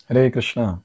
Hare Krishna.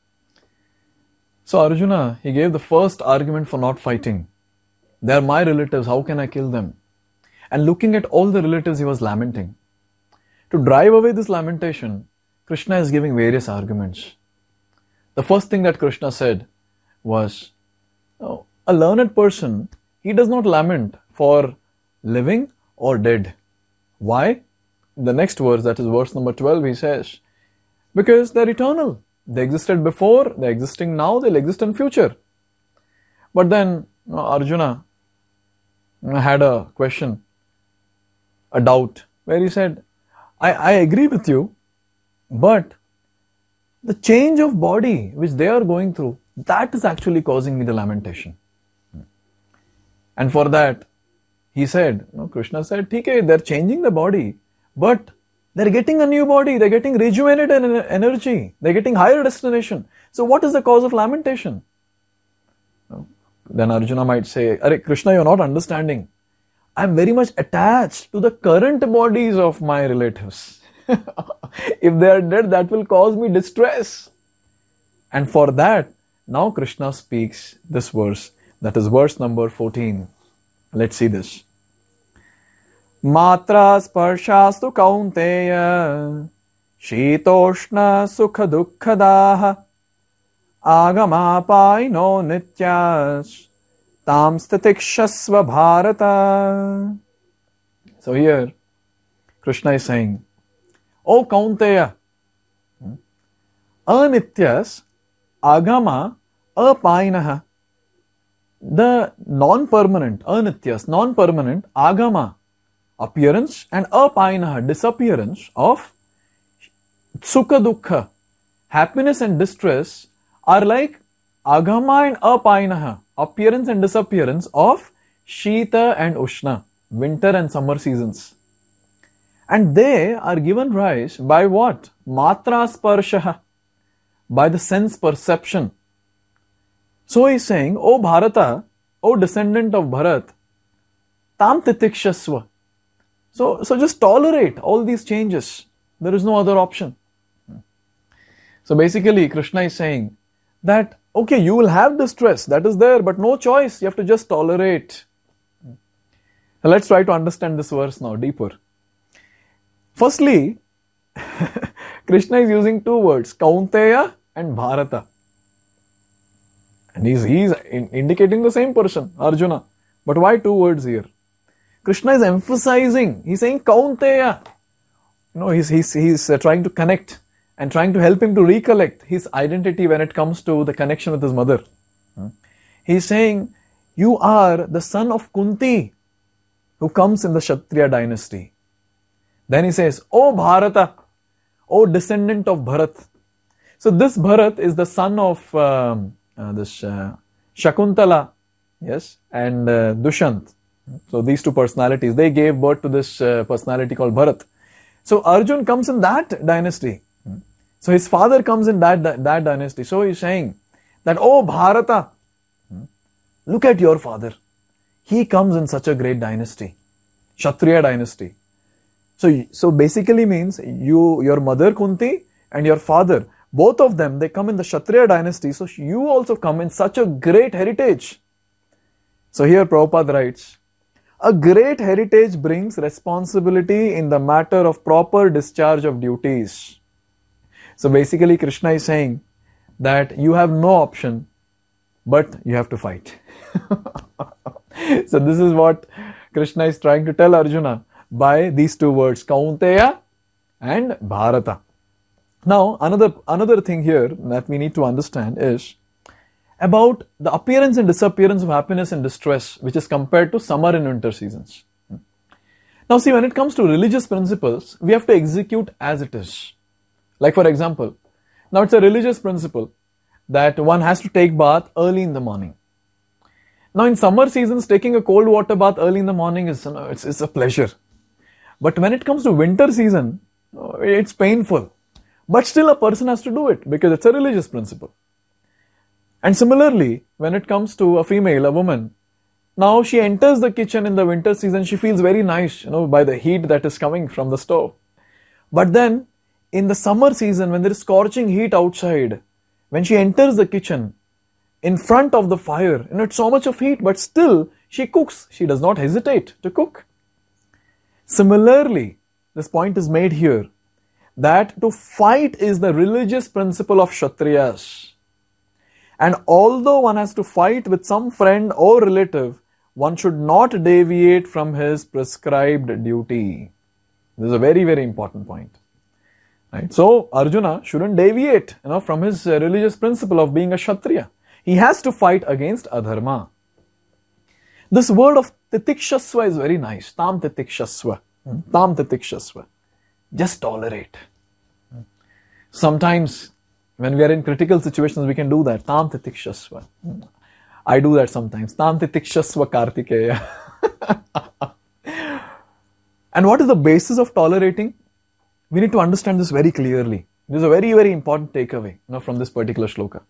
So Arjuna, he gave the first argument for not fighting. They are my relatives, how can I kill them? And looking at all the relatives, he was lamenting. To drive away this lamentation, Krishna is giving various arguments. The first thing that Krishna said was, oh, a learned person, he does not lament for living or dead. Why? In the next verse, that is verse number 12, he says, because they're eternal. They existed before, they're existing now, they'll exist in future. But then Arjuna had a question, a doubt, where he said, I agree with you, but the change of body which they are going through, that is actually causing me the lamentation. And for that, he said, Krishna said, okay, they're changing the body, but they're getting a new body, they're getting rejuvenated energy, they're getting higher destination. So what is the cause of lamentation? Then Arjuna might say, Krishna, you're not understanding. I'm very much attached to the current bodies of my relatives. If they are dead, that will cause me distress. And for that, now Krishna speaks this verse. That is verse number 14. Let's see this. Matra sparshastu kaunteya shitoshna sukha dukkhadaha agamapaino nityas tam stitikshasva bharata. So here, Krishna is saying, O Kaunteya, anityas agama apainaha. The non-permanent, anityas, non-permanent, agama, appearance, and apainaha, disappearance of sukha dukkha, happiness and distress, are like agama and apainaha, appearance and disappearance of shita and ushna, winter and summer seasons. And they are given rise by what? Matra sparshaha, by the sense perception. So he is saying, O Bharata, O descendant of Bharat, tam titikshasva. So just tolerate all these changes. There is no other option. So basically, Krishna is saying that, okay, you will have distress, that is there, but no choice, you have to just tolerate. So let's try to understand this verse now deeper. Firstly, Krishna is using two words, Kaunteya and Bharata. And he's indicating the same person, Arjuna. But why two words here? Krishna is emphasizing, he's saying Kaunteya. He's trying to connect and trying to help him to recollect his identity when it comes to the connection with his mother. He's saying, you are the son of Kunti, who comes in the Kshatriya dynasty. Then he says, O Bharata, O descendant of Bharat. So this Bharat is the son of Shakuntala, yes, and Dushyant. So these two personalities, they gave birth to this personality called Bharat. So Arjun comes in that dynasty. So his father comes in that dynasty. So he's saying that, oh Bharata, look at your father. He comes in such a great dynasty, Kshatriya dynasty. So basically means your mother Kunti and your father, both of them, they come in the Kshatriya dynasty. So you also come in such a great heritage. So here Prabhupada writes, a great heritage brings responsibility in the matter of proper discharge of duties. So basically Krishna is saying that you have no option, but you have to fight. So this is what Krishna is trying to tell Arjuna by these two words, Kaunteya and Bharata. Now, another thing here that we need to understand is about the appearance and disappearance of happiness and distress, which is compared to summer and winter seasons. Now see, when it comes to religious principles, we have to execute as it is. Like for example, now it's a religious principle that one has to take bath early in the morning. Now in summer seasons, taking a cold water bath early in the morning is it's a pleasure. But when it comes to winter season, it's painful. But still a person has to do it because it's a religious principle. And similarly, when it comes to a female, a woman, now she enters the kitchen in the winter season, she feels very nice, by the heat that is coming from the stove. But then, in the summer season when there is scorching heat outside, when she enters the kitchen in front of the fire, it's so much of heat, but still she cooks. She does not hesitate to cook. Similarly, this point is made here that to fight is the religious principle of Kshatriyas. And although one has to fight with some friend or relative, one should not deviate from his prescribed duty. This is a very, very important point. Right? So Arjuna shouldn't deviate from his religious principle of being a Kshatriya. He has to fight against adharma. This word of titikshasva is very nice. Tam titikshasva. Tam titikshasva. Just tolerate. Sometimes when we are in critical situations, we can do that. Tam titikshasva. I do that sometimes. Tam titikshasva kartikeya. And what is the basis of tolerating? We need to understand this very clearly. It is a very, very important takeaway from this particular shloka.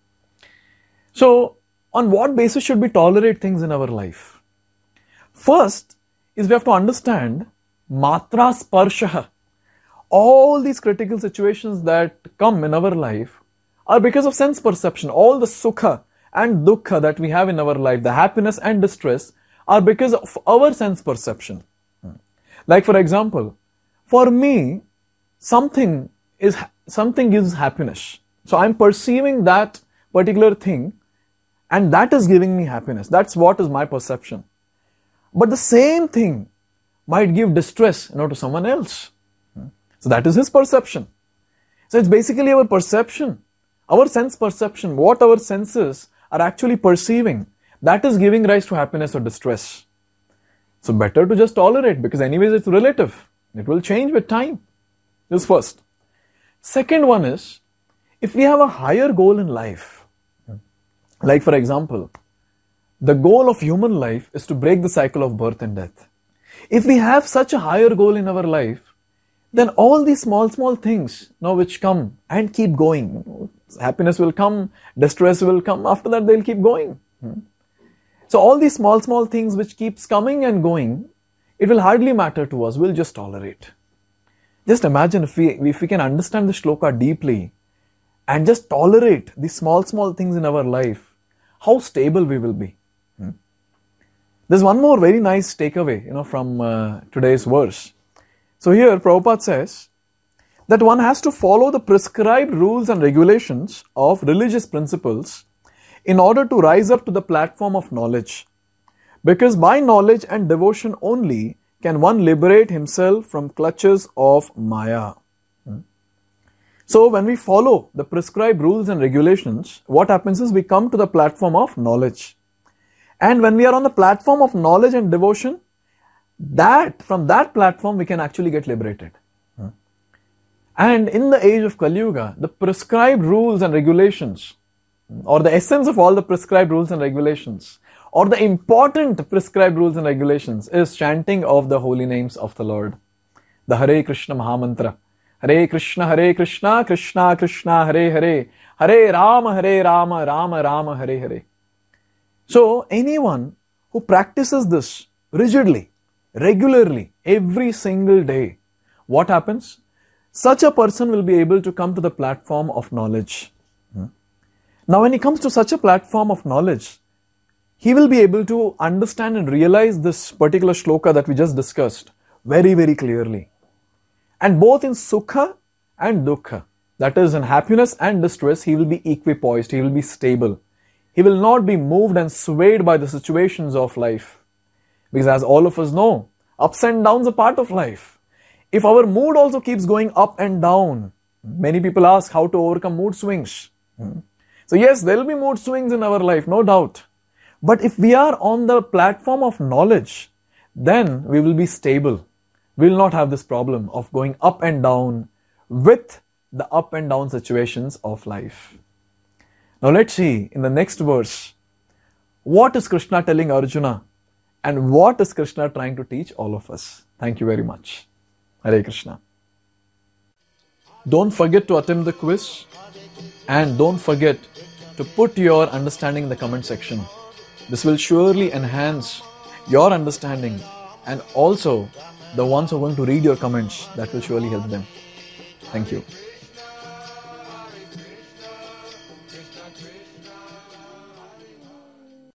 So, on what basis should we tolerate things in our life? First is we have to understand matra sparshaha. All these critical situations that come in our life are because of sense perception. All the sukha and dukkha that we have in our life, the happiness and distress, are because of our sense perception. Like for example, for me, something gives happiness. So I'm perceiving that particular thing and that is giving me happiness. That's what is my perception. But the same thing might give distress to someone else. So that is his perception. So it's basically our perception, our sense perception, what our senses are actually perceiving, that is giving rise to happiness or distress. So better to just tolerate, because anyways it's relative. It will change with time. This first. Second one is, if we have a higher goal in life, like for example, the goal of human life is to break the cycle of birth and death. If we have such a higher goal in our life, then all these small things which come and keep going. Happiness will come, distress will come, after that they'll keep going. So all these small things which keeps coming and going, it will hardly matter to us, we'll just tolerate. Just imagine if we can understand the shloka deeply and just tolerate these small things in our life, how stable we will be. There's one more very nice takeaway from today's verse. So here Prabhupada says that one has to follow the prescribed rules and regulations of religious principles in order to rise up to the platform of knowledge. Because by knowledge and devotion only can one liberate himself from clutches of Maya. So when we follow the prescribed rules and regulations, what happens is we come to the platform of knowledge. And when we are on the platform of knowledge and devotion, from that platform we can actually get liberated. And in the age of Kali Yuga, the prescribed rules and regulations, or the essence of all the prescribed rules and regulations, or the important prescribed rules and regulations, is chanting of the holy names of the Lord. The Hare Krishna Mahamantra. Hare Krishna, Krishna Krishna, Hare Hare, Hare Rama, Rama Rama, Hare Hare. So anyone who practices this rigidly, regularly, every single day, what happens? Such a person will be able to come to the platform of knowledge. Now when he comes to such a platform of knowledge, he will be able to understand and realize this particular shloka that we just discussed very, very clearly. And both in sukha and dukkha, that is in happiness and distress, he will be equipoised, he will be stable. He will not be moved and swayed by the situations of life. Because as all of us know, ups and downs are part of life. If our mood also keeps going up and down, many people ask how to overcome mood swings. So yes, there will be mood swings in our life, no doubt. But if we are on the platform of knowledge, then we will be stable. We will not have this problem of going up and down with the up and down situations of life. Now let's see in the next verse, what is Krishna telling Arjuna and what is Krishna trying to teach all of us. Thank you very much. Hare Krishna. Don't forget to attempt the quiz and don't forget to put your understanding in the comment section. This will surely enhance your understanding, and also the ones who are going to read your comments, that will surely help them. Thank you.